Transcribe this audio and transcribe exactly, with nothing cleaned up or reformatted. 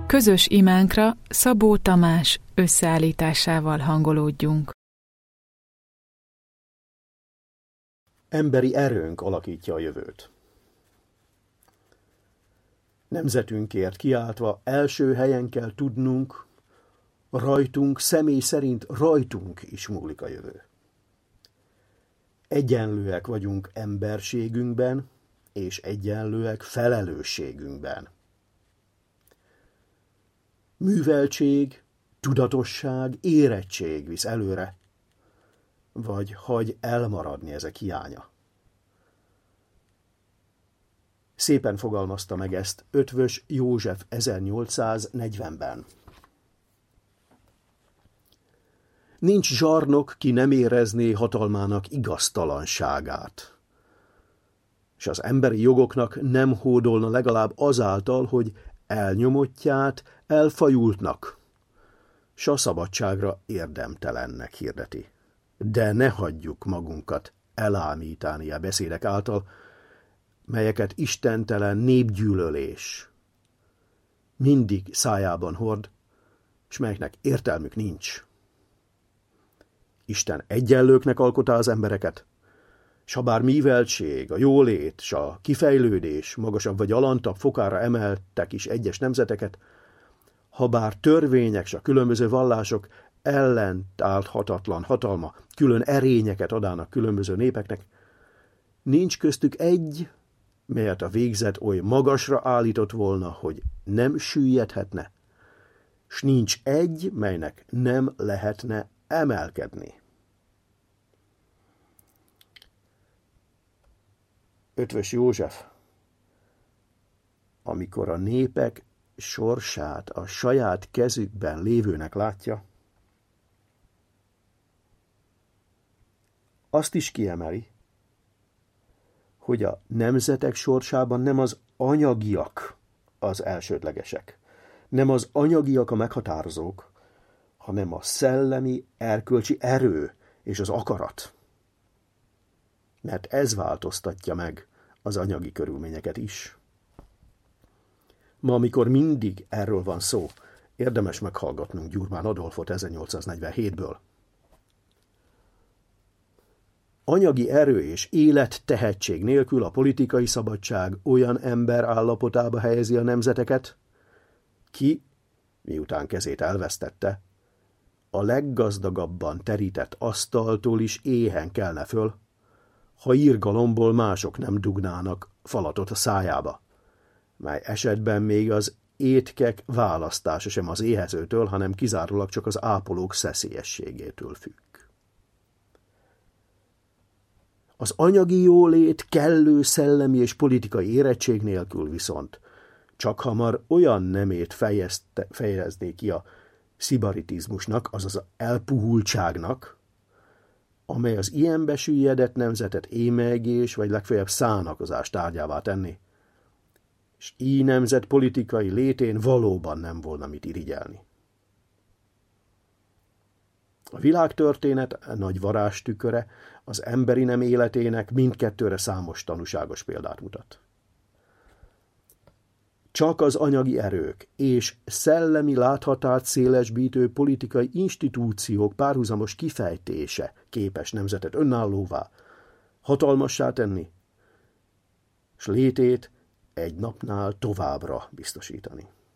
Közös imánkra Szabó Tamás összeállításával hangolódjunk. Emberi erőnk alakítja a jövőt. Nemzetünkért kiáltva első helyen kell tudnunk, rajtunk, személy szerint rajtunk is múlik a jövő. Egyenlőek vagyunk emberségünkben, és egyenlőek felelősségünkben. Műveltség, tudatosság, érettség visz előre, vagy hagy elmaradni ezek hiánya. Szépen fogalmazta meg ezt Eötvös József ezernyolcszáznegyvenben. Nincs zsarnok, ki nem érezné hatalmának igaztalanságát, és az emberi jogoknak nem hódolna legalább azáltal, hogy elnyomottját elfajultnak, s a szabadságra érdemtelennek hirdeti. De ne hagyjuk magunkat elámítani a beszédek által, melyeket istentelen népgyűlölés mindig szájában hord, és melyeknek értelmük nincs. Isten egyenlőknek alkotta az embereket, s ha bár műveltség, a jólét, s a kifejlődés magasabb vagy alantabb fokára emeltek is egyes nemzeteket, ha bár törvények s a különböző vallások ellentálthatatlan hatalma külön erényeket adának különböző népeknek, nincs köztük egy, melyet a végzet oly magasra állított volna, hogy nem süllyedhetne, s nincs egy, melynek nem lehetne emelkedni. Eötvös József, amikor a népek sorsát a saját kezükben lévőnek látja, azt is kiemeli, hogy a nemzetek sorsában nem az anyagiak az elsődlegesek, nem az anyagiak a meghatározók, hanem a szellemi, erkölcsi erő és az akarat. Mert ez változtatja meg az anyagi körülményeket is. Ma, amikor mindig erről van szó, érdemes meghallgatnunk Gyurmán Adolfot ezernyolcszáznegyvenhétből. Anyagi erő és élet tehetség nélkül a politikai szabadság olyan ember állapotába helyezi a nemzeteket, ki, miután kezét elvesztette, a leggazdagabban terített asztaltól is éhen kelne föl, ha irgalomból mások nem dugnának falatot a szájába, mely esetben még az étkek választása sem az éhezőtől, hanem kizárólag csak az ápolók szeszélyességétől függ. Az anyagi jólét kellő szellemi és politikai érettség nélkül viszont csak hamar olyan nemét fejezte, fejezné ki a szibaritizmusnak, azaz az elpuhultságnak, amely az ilyen besüllyedett nemzetet émelygés vagy legfeljebb szánakozás tárgyává tenni, és így nemzet politikai létén valóban nem volna mit irigyelni. A világtörténet nagy varázstüköre az emberi nem életének mindkettőre számos tanúságos példát mutat. Csak az anyagi erők és szellemi láthatárt szélesbítő politikai institúciók párhuzamos kifejtése képes nemzetet önállóvá, hatalmassá tenni, s létét egy napnál továbbra biztosítani.